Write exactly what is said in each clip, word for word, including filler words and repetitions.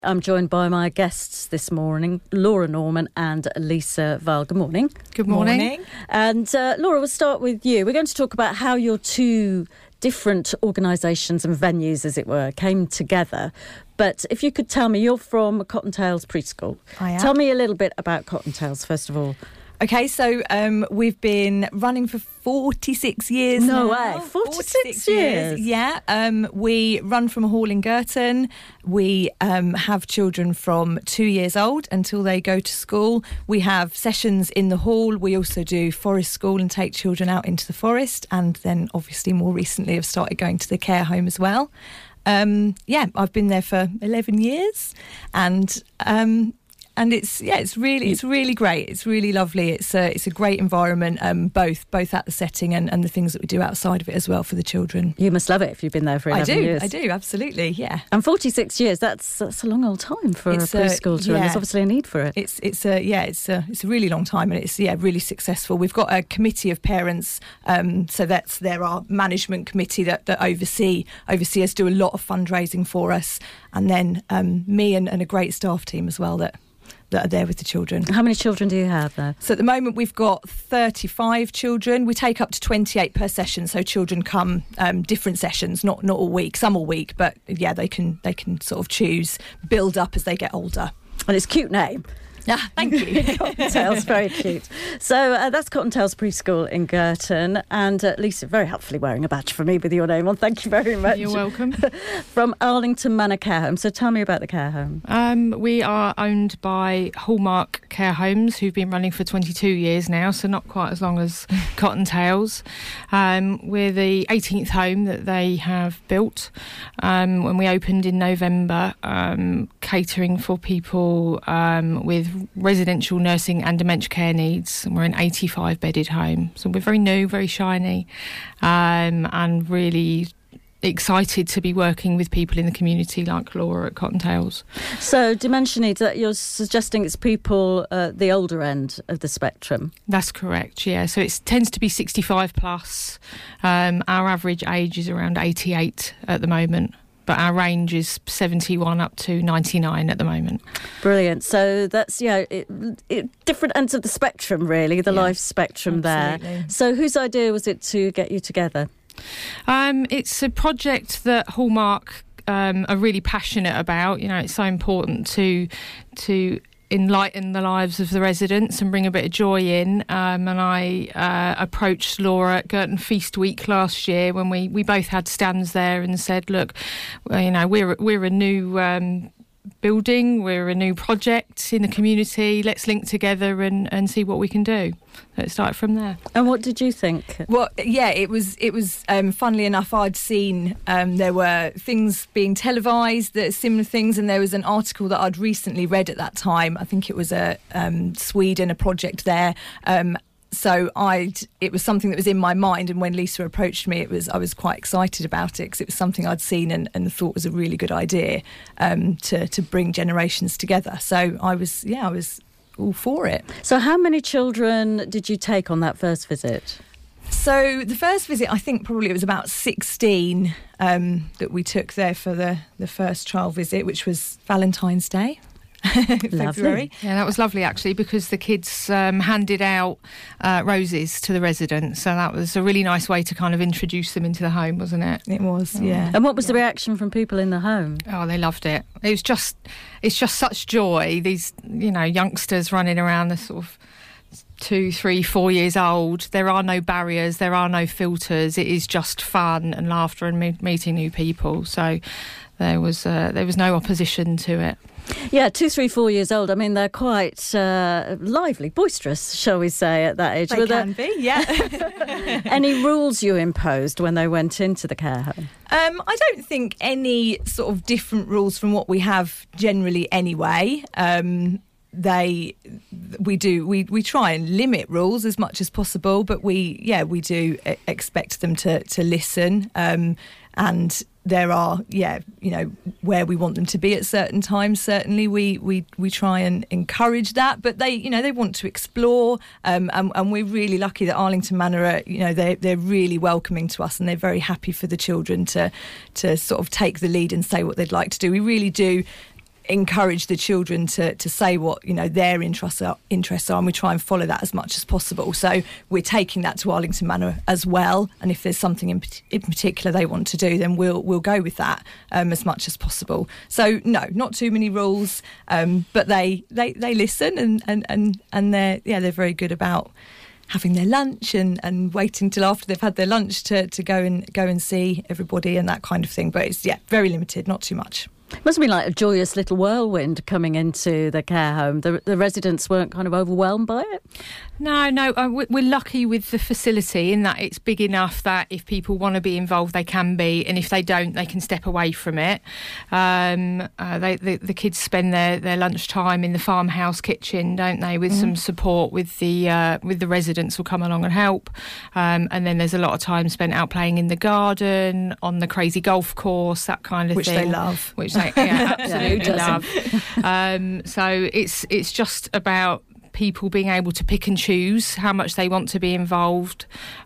I'm joined by my guests this morning, Laura Norman and Lisa Val. Good morning. Good morning. morning. And uh, Laura, we'll start with you. We're going to talk about how your two different organisations and venues, as it were, came together. But if you could tell me, you're from Cottontails Preschool. I am. Tell me a little bit about Cottontails, first of all. Okay, so um, we've been running for forty-six years No now. way, forty-six years. Yeah, um, we run from a hall in Girton. We um, have children from two years old until they go to school. We have sessions in the hall. We also do forest school and take children out into the forest. And then obviously more recently have started going to the care home as well. Um, yeah, I've been there for eleven years and... Um, And it's yeah, it's really it's really great. It's really lovely. It's a it's a great environment, um, both both at the setting and, and the things that we do outside of it as well for the children. You must love it if you've been there for eleven I do, years. I do, absolutely, yeah. And forty-six years, that's that's a long old time for It's a a- preschool to run. yeah. There's obviously a need for it. It's it's a yeah, it's a it's a really long time, and it's yeah really successful. We've got a committee of parents, um, so that's there our management committee that, that oversee oversee us, do a lot of fundraising for us, and then um, me and, and a great staff team as well that. that are there with the children. How many children do you have there? So at the moment we've got thirty-five children. We take up to twenty-eight per session, so children come um, different sessions, not not all week, some all week, but yeah, they can they can sort of choose, build up as they get older. And it's a cute name. Ah, thank you. Cottontails, very cute. So uh, that's Cottontails Preschool in Girton, and uh, Lisa, very helpfully wearing a badge for me with your name on. Thank you very much. You're welcome. From Arlington Manor Care Home. So tell me about the care home. Um, we are owned by Hallmark Care Homes, who've been running for twenty-two years now, so not quite as long as Cottontails. Um, we're the eighteenth home that they have built. Um, when we opened in November, um, catering for people um, with residential nursing and dementia care needs. And we're an eighty-five bedded home. So we're very new, very shiny, um, and really excited to be working with people in the community like Laura at Cottontails. So dementia needs, that you're suggesting it's people at the older end of the spectrum? That's correct, yeah. So it tends to be sixty-five plus. Um, our average age is around eighty-eight at the moment. But our range is seventy-one up to ninety-nine at the moment. Brilliant. So that's, yeah, it, it, different ends of the spectrum, really, the Yeah, life spectrum absolutely. there. So whose idea was it to get you together? Um, it's a project that Hallmark um, are really passionate about. You know, it's so important to to enlighten the lives of the residents and bring a bit of joy in. Um, and I uh, approached Laura at Girton Feast Week last year when we, we both had stands there and said, look, well, you know, we're we're a new um, building, we're a new project in the community. Let's link together and, and see what we can do. Let's start from there. And what did you think? Well, yeah, it was. It was. Um, funnily enough, I'd seen um, there were things being televised, that similar things, and there was an article that I'd recently read at that time. I think it was a um, Sweden, a project there. Um, so I'd. It was something that was in my mind, and when Lisa approached me, it was. I was quite excited about it because it was something I'd seen and, and thought was a really good idea um, to to bring generations together. So I was. Yeah, I was. all for it. So how many children did you take on that first visit? So the first visit, I think probably it was about sixteen um, that we took there for the, the first trial visit, which was Valentine's Day. February. Yeah, that was lovely actually, because the kids um, handed out uh, roses to the residents, so that was a really nice way to kind of introduce them into the home, wasn't it? It was, Oh. yeah. And what was the reaction from people in the home? Oh, they loved it. It was just, it's just such joy. These, you know, youngsters running around, the sort of two, three, four years old. There are no barriers, there are no filters. It is just fun and laughter and me- meeting new people. So there was uh, there was no opposition to it. Yeah, two, three, four years old. I mean, they're quite uh, lively, boisterous, shall we say, at that age. They Were can there be, yeah. any rules you imposed when they went into the care home? Um, I don't think any sort of different rules from what we have generally anyway. Um, they, we do, we, we try and limit rules as much as possible, but we, yeah, we do expect them to, to listen. Um, and there are, yeah, you know, where we want them to be at certain times. Certainly, we we we try and encourage that. But they, you know, they want to explore, um, and, and we're really lucky that Arlington Manor are, you know, they they're really welcoming to us, and they're very happy for the children to to sort of take the lead and say what they'd like to do. We really do encourage the children to to say what, you know, their interests are, interests are, and we try and follow that as much as possible. So we're taking that to Arlington Manor as well, and if there's something in, in particular they want to do, then we'll we'll go with that um, as much as possible. So no, not too many rules, um, but they, they, they listen, and, and, and, and they're yeah they're very good about having their lunch and, and waiting till after they've had their lunch to, to go and go and see everybody and that kind of thing. But it's yeah very limited, not too much. It must have been like a joyous little whirlwind coming into the care home. The, the residents weren't kind of overwhelmed by it? No, no. Uh, we're lucky with the facility in that it's big enough that if people want to be involved, they can be, and if they don't, they can step away from it. Um, uh, they, the, the kids spend their, their lunchtime in the farmhouse kitchen, don't they, with mm. some support with the uh, with the residents who'll come along and help. Um, and then there's a lot of time spent out playing in the garden, on the crazy golf course, that kind of which thing. Which they love. Which they yeah, absolutely yeah, love. Um, so it's it's just about people being able to pick and choose how much they want to be involved,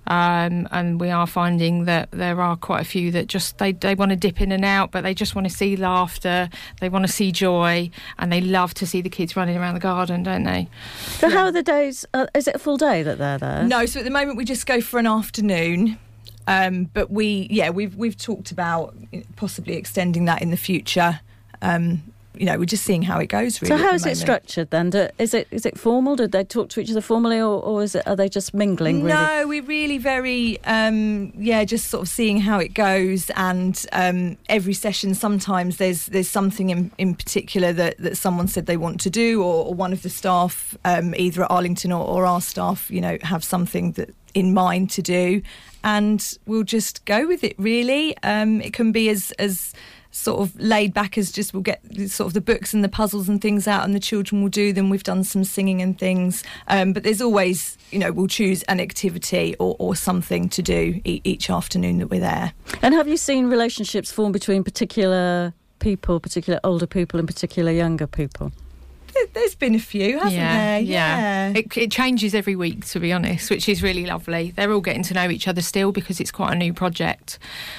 um, and we are finding that there are quite a few that just they, they want to dip in and out, but they just want to see laughter, they want to see joy, and they love to see the kids running around the garden, don't they? So how are the days? Uh, is it a full day that they're there? No, so at the moment we just go for an afternoon. Um, but we, yeah, we've we've talked about possibly extending that in the future. Um, you know, we're just seeing how it goes. Really. So how is it structured then? Do, is it is it formal? Did they talk to each other formally, or, or is it are they just mingling? Really? No, we're really very, um, yeah, just sort of seeing how it goes. And um, every session, sometimes there's there's something in, in particular that, that someone said they want to do, or, or one of the staff, um, either at Arlington or, or our staff, you know, have something that in mind to do, and we'll just go with it. Really, um, it can be as as sort of laid back as just we'll get sort of the books and the puzzles and things out, and the children will do them. We've done some singing and things, um, but there's always, you know, we'll choose an activity or, or something to do e- each afternoon that we're there. And have you seen relationships form between particular people, particular older people and particular younger people? There's been a few, hasn't yeah, there? Yeah. yeah. It, it changes every week, to be honest, which is really lovely. They're all getting to know each other still because it's quite a new project.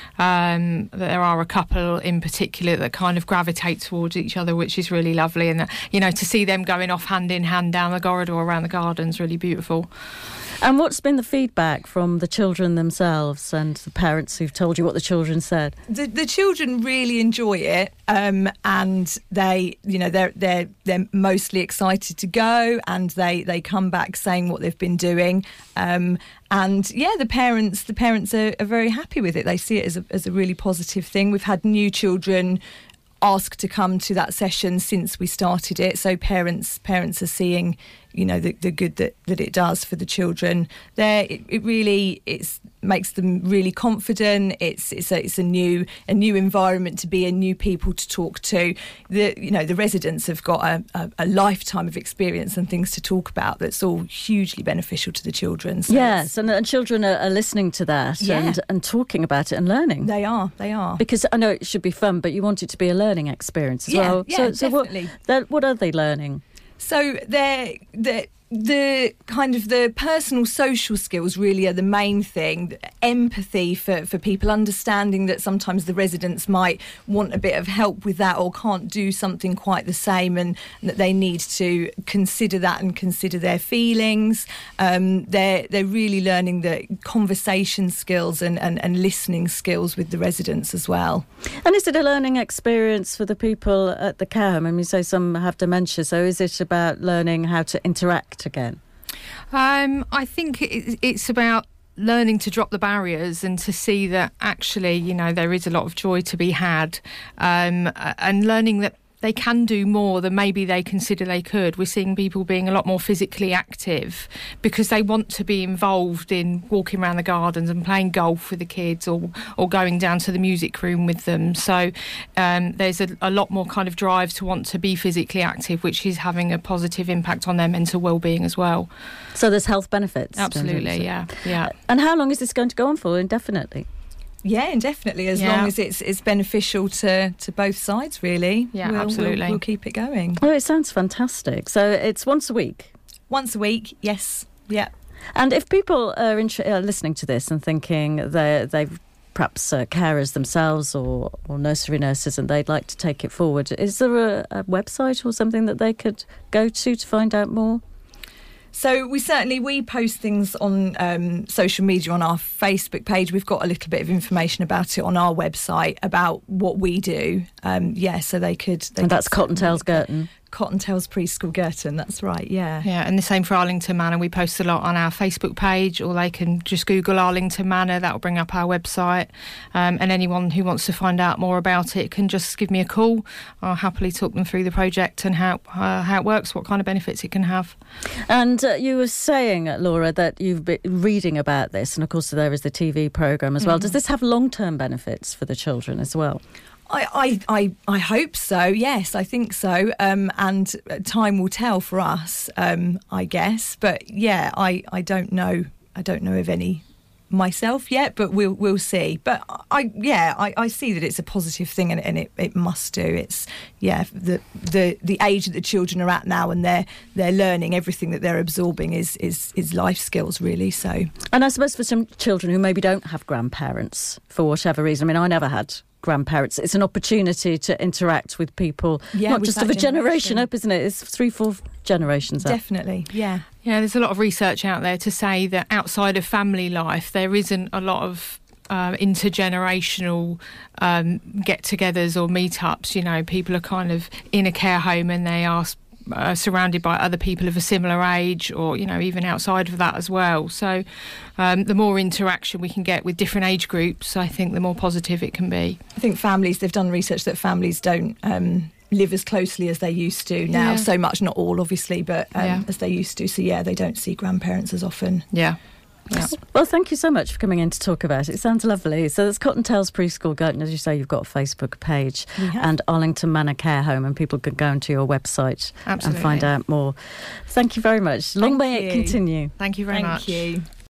Um, there are a couple in particular that kind of gravitate towards each other, which is really lovely. And, you know, to see them going off hand in hand down the corridor around the garden is really beautiful. And what's been the feedback from the children themselves and the parents who've told you what the children said? The, the children really enjoy it, um, and they, you know, they're they're they're mostly excited to go, and they, they come back saying what they've been doing, um, and yeah, the parents the parents are, are very happy with it. They see it as a as a really positive thing. We've had new children ask to come to that session since we started it, so parents parents are seeing, you know, the, the good that, that it does for the children. There, it, it really it's makes them really confident. It's it's a it's a new a new environment to be in, new people to talk to. The you know the residents have got a, a, a lifetime of experience and things to talk about. That's all hugely beneficial to the children. So yes, and, and children are, are listening to that yeah. and and talking about it and learning. They are, they are. Because I know it should be fun, but you want it to be a learning experience as yeah, well. Yeah, so, so definitely. what what are they learning? So they're, they're, the kind of the personal social skills really are the main thing. Empathy for, for people, understanding that sometimes the residents might want a bit of help with that or can't do something quite the same, and that they need to consider that and consider their feelings. Um, they're, they're really learning the conversation skills and, and, and listening skills with the residents as well. And is it a learning experience for the people at the care home? I mean, you say some have dementia, so is it about learning how to interact again? Um, I think it, it's about learning to drop the barriers and to see that actually, you know, there is a lot of joy to be had, um, and learning that they can do more than maybe they consider they could. We're seeing people being a lot more physically active because they want to be involved in walking around the gardens and playing golf with the kids, or or going down to the music room with them. So um, there's a, a lot more kind of drive to want to be physically active, which is having a positive impact on their mental well-being as well. So there's health benefits. Absolutely, yeah, yeah. And how long is this going to go on for? Indefinitely? Yeah, indefinitely, as yeah. long as it's it's beneficial to, to both sides, really. Yeah, we'll, absolutely. We'll, we'll keep it going. Oh, it sounds fantastic. So it's once a week? Once a week, yes. Yeah. And if people are, int- are listening to this and thinking they they've perhaps uh, carers themselves or, or nursery nurses, and they'd like to take it forward. Is there a, a website or something that they could go to to find out more? So we certainly, we post things on um, social media, on our Facebook page. We've got a little bit of information about it on our website about what we do. Um, yeah, so they could... They and that's could Cottontails Girton. Cottontails Preschool Girton, that's right, yeah. Yeah, and the same for Arlington Manor. We post a lot on our Facebook page, or they can just Google Arlington Manor. That will bring up our website. Um, and anyone who wants to find out more about it can just give me a call. I'll happily talk them through the project and how uh, how it works, what kind of benefits it can have. And uh, you were saying, Laura, that you've been reading about this, and of course there is the T V programme as well. Mm. Does this have long-term benefits for the children as well? I, I, I, I hope so, yes, I think so. Um, and time will tell for us, um, I guess. But yeah, I, I don't know. I don't know of any myself yet, but we'll we'll see. But I yeah, I, I see that it's a positive thing, and, and it, it must do. It's yeah, the the the age that the children are at now, and they're they're learning, everything that they're absorbing is is is life skills, really. So, and I suppose for some children who maybe don't have grandparents for whatever reason, I mean, I never had grandparents, it's an opportunity to interact with people, yeah, not just of a generation. generation up, isn't it? It's three, four generations up. Definitely, yeah. Yeah, there's a lot of research out there to say that outside of family life, there isn't a lot of uh, intergenerational um, get-togethers or meetups. You know, people are kind of in a care home and they are Uh, surrounded by other people of a similar age, or you know, even outside of that as well. So um, the more interaction we can get with different age groups, I think the more positive it can be. I think families, they've done research that families don't um, live as closely as they used to now. Yeah. So much, not all obviously, but um, yeah. as they used to. So yeah, they don't see grandparents as often. Yeah. Yeah. Well, thank you so much for coming in to talk about it. It sounds lovely. So it's Cottontails Preschool Girton. As you say, you've got a Facebook page, and Arlington Manor Care Home, and people can go onto your website Absolutely. and find out more. Thank you very much. Long Thank may you. it continue. Thank you very Thank much. Thank you.